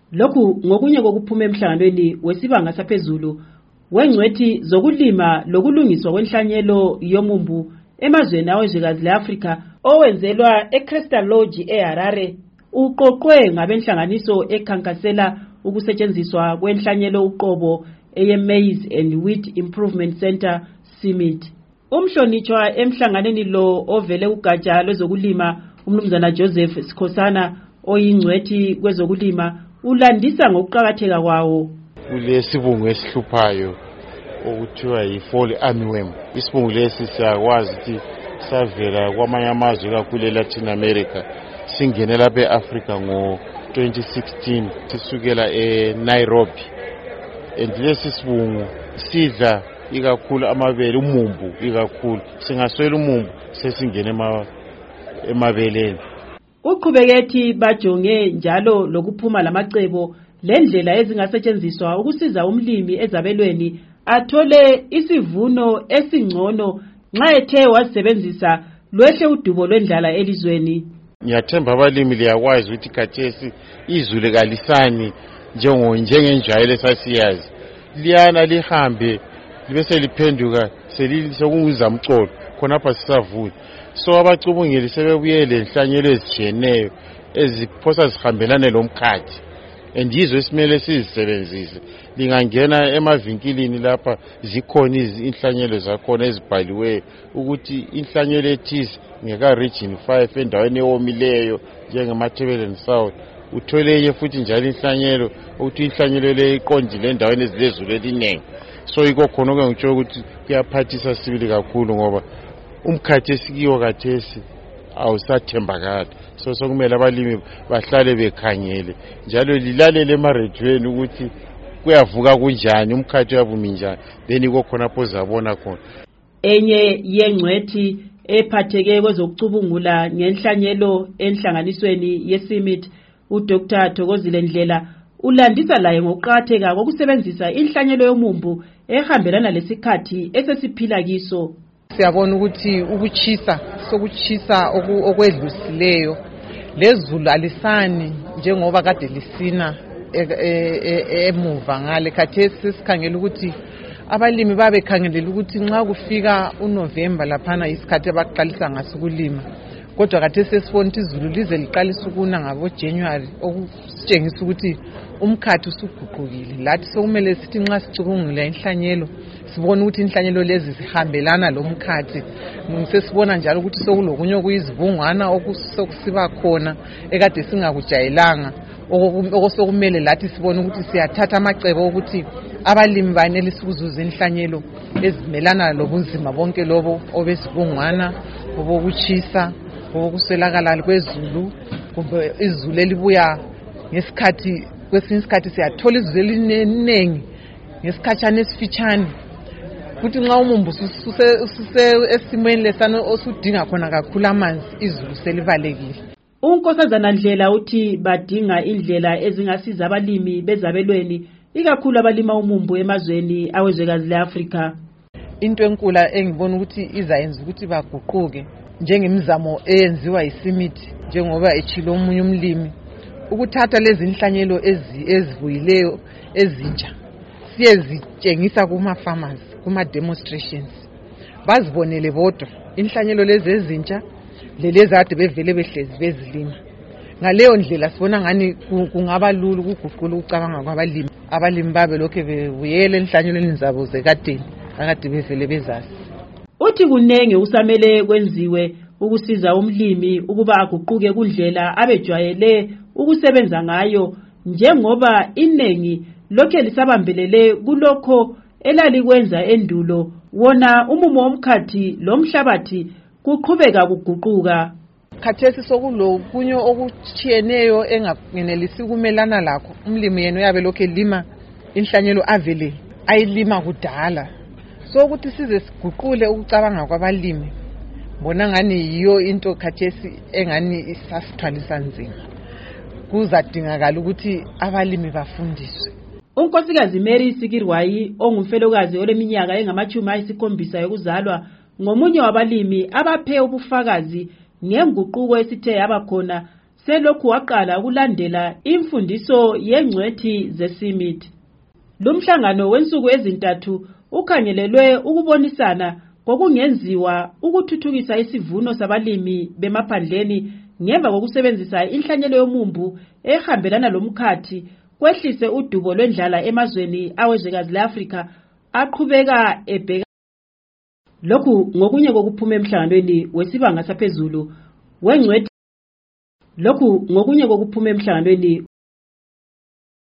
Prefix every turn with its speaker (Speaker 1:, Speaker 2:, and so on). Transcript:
Speaker 1: Lokhu ngokunye kokuphuma emhlanganweni wesibanga saphezulu wengcwethi zokulima lokulungiswa kwenhlanyelo yomumbu emazweni awezwekazi leAfrika owenzelwa eCrystal Lodge eHarare uqoqwe ngabenhlanganiso ekhankasela ukusetshenziswa kwenhlanyelo uqobo eyeMaize and Wheat Improvement Center CIMMYT. Umhlonitshwa emhlanganeni lo ovele kugatsha lwezokulima umnumzana Joseph Sikhosana oyingcwethi kwezokulima ulandisa ngokuqhakatheka kwawo.
Speaker 2: Kulesibungu esihluphayo okuthiwa yi-fall armyworm. Isibungu lesi siyakwazi ukuthi savela kwamanye amazwe kakhulu eLatin America singene lapha eAfrica ngo-2016 sisukela eNairobi. Lesi sibungu sidla ikakhulu amabele, umumbu ikakhulu. Singaswela umumbu sesingene emabeleni.
Speaker 1: Uqhubeke bajonge njalo lokuphuma lamacebo lendlela ezingasetshenziswa ukusiza umlimi ezabelweni athole isivuno esingcono nxa ethe wasebenzisa lwehle udubo lwendlala elizweni.
Speaker 2: Ngiyathemba abalimi liyakwazi ukuthi khathesi izulu kalisani njengenjayelo esasiyazi. Liyana lihambe libe seliphenduka sekunguzamcolo khonapha sisavuna. So abacubungeli sebebuyele inhlanyelo ezitshiyeneyo eziphosa zihambelane lomkhathi. Yizo esimele sizisebenzise. Lingangena emavinkilini lapha zikhona inhlanyelo zakhona ezibhaliweyo ukuthi inhlanyelo ethize ngeka region 5 endaweni ewomileyo njengemathebeleni South. Uthole enye futhi njalo inhlanyelo ukuthi inhlanyelo le iqondile endaweni ezilezulu elinengi. So yikho khona ngitsho ukuthi kuyaphathisa sibili kakhulu ngoba umkhathi esikiwo kathesi awusathembakala. So sokumele abalimi bahlale bekhangele njalo lilalele emaredweni ukuthi kuyavuka kunjani umkhathi uyavuma njani, then yikho khona pozabona khona.
Speaker 1: Enye yengcwethi ephatheke kwezokucubungula ngenhlanyelo enhlanganisweni yeCIMMYT uDr Thokozile Ndlela ulandisa laye ngokuqhakatheka kokusebenzisa inhlanyelo yomumbu ehambelana lesikhathi esesiphila kiso.
Speaker 3: Siyabona ukuthi sokuchisa okwedlusileyo lezulu alisani njengoba kade lisina emuva ngale khathesi sikhangela ukuthi abalimi babekhangelela ukuthi nxa kufika uNovember laphana isikhathi abaqalisa ngaso ukulima, kodwa khathesi sesibona ukuthi izulu lize liqalisa ukuna ngabo January okusitshengisa ukuthi umkhathi usuguqukile. Lathi sokumele sithi nxa sicubungula inhlanyelo sibona ukuthi inhlanyelo lezi zihambelana lomkhathi. Sesibona njalo ukuthi sokulokunye okuyizivungwana okusiba khona ekade singakujayelanga okusokumele lathi sibone ukuthi siyathatha amacebo ukuthi abalimi banelisa ukuzuza inhlanyelo ezimelana lobunzima bonke lobo obesivungwana, obokuchisa, obokuswelakala kwezulu, kumbe izulu elibuya ngesikhathi kwesinye isikhathi siyathola izulu eliningi ngesikhatshana esifitshane. Futhi nxa umumbu esimweni lesana osudinga khona kakhulu amanzi izulu selivalekile.
Speaker 1: uNkosazana Ndlela uthi badinga indlela ezingasiza abalimi bezabelweni ikakhulu abalima umumbu emazweni awezwekazi leAfrika.
Speaker 3: Into enkulu engibona ukuthi izayenza ukuthi baguquke njengemizamo eyenziwa yiCIMMYT njengoba echilo omunye umlimi ukuthatha lezi inhlanyelo ezivuyileyo ezintsha siyezitshengisa kuma-farmers kuma-demonstrations bazibonele bodwa inhlanyelo lezi ezintsha lezi ade bevele behlezi bezilima. Ngaleyo ndlela sibona ngani kungaba lula ukuguqula ukucabanga kwabalimi. Abalimi babe lokho bebuyela enhlanyelweni zabo zekadeni akade bevele bezazi.
Speaker 1: Uthi kunenge usamele kwenziwe ukusiza umlimi ukuba aguquke kundlela abejwayele ukusebenza ngayo njengoba inengi lokho lisabambelele kulokho elalikwenza endulo wona umumo womkhathi lomhlabathi kuqhubeka kuguquka.
Speaker 3: Khathesi sokulokunye okuchiyeneyo engangenelisi ukumelana lakho umlimi yena uyabe lokho elima inhlanyelo avele ayilima kudala. So ukuthi size siguqule ukucabanga kwabalimi bona ngani yiyo into khathesi engani isasithwalisa nzima. Kuzadingakala ukuthi abalimi bafundiswe.
Speaker 1: uNkosikazi Mary Sikirwayi ongumfelokazi oleminyaka engama-70 yokuzalwa ngomunye wabalimi abaphe ubufakazi ngenguquko esithe yabakhona selokhu waqala ukulandela imfundiso yengcwethi zeSimit. Lumhlangano wensuku ezintathu ukhangelelwe ukubonisana ngokungenziwa ukuthuthukisa isivuno sabalimi bemaphandleni ngemva kokusebenzisa inhlanyelo yomumbu ehambelana lomkhathi kwehlise udubo lwendlala emazweni awezwekazi leAfrika aqhubeka ebheka. Lokhu ngokunye kokuphuma emhlanganweni wesibanga saphezulu wengcwethi.